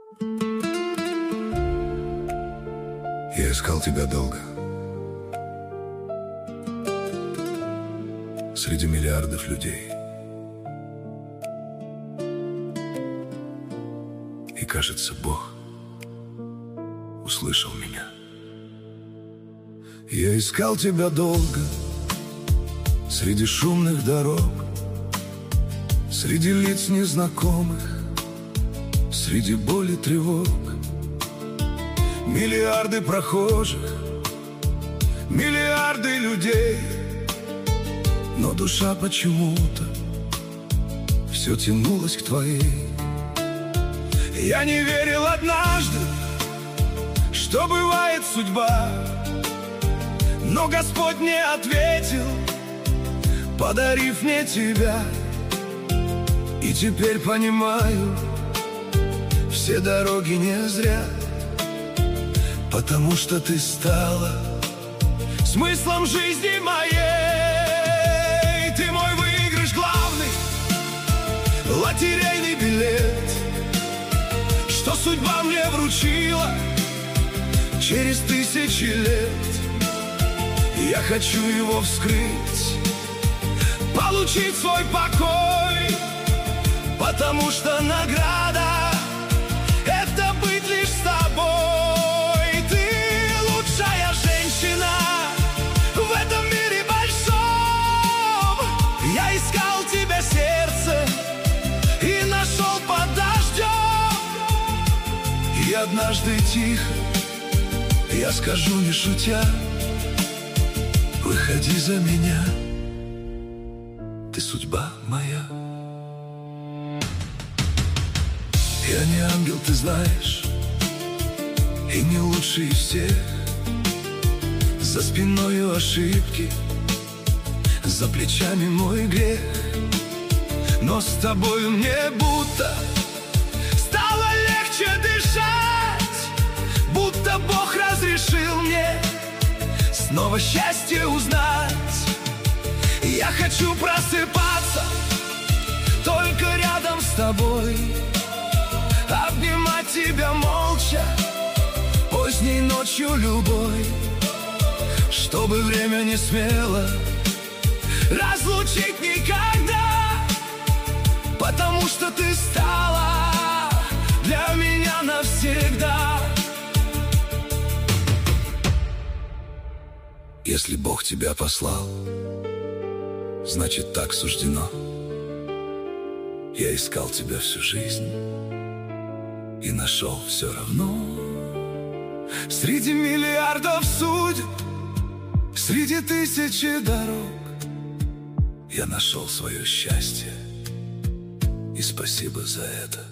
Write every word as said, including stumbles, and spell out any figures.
Я искал тебя долго, среди миллиардов людей. И, кажется, Бог услышал меня. Я искал тебя долго, среди шумных дорог, среди лиц незнакомых, среди боли тревог. Миллиарды прохожих, миллиарды людей, но душа почему-то все тянулась к твоей. Я не верил однажды, что бывает судьба, но Господь мне ответил, подарив мне тебя. И теперь понимаю, все дороги не зря, потому что ты стала смыслом жизни моей. Ты мой выигрыш главный, лотерейный билет, что судьба мне вручила через тысячи лет. Я хочу его вскрыть, получить свой покой, потому что награда — это быть лишь с тобой. Ты лучшая женщина в этом мире большом. Я искал тебя сердце и нашел под дождем. И однажды тихо я скажу, не шутя: выходи за меня, ты судьба моя. Я не ангел, ты знаешь, и не лучший из всех. За спиною ошибки, за плечами мой грех, но с тобою мне будто стало легче дышать, будто Бог разрешил мне снова счастье узнать. Я хочу просыпаться только рядом с тобой, обнимать тебя молча поздней ночью любой, чтобы время не смело разлучить никогда, потому что ты стала для меня навсегда. Если Бог тебя послал, значит, так суждено. Я искал тебя всю жизнь и нашел все равно. Среди миллиардов судеб, среди тысячи дорог, я нашел свое счастье, и спасибо за это.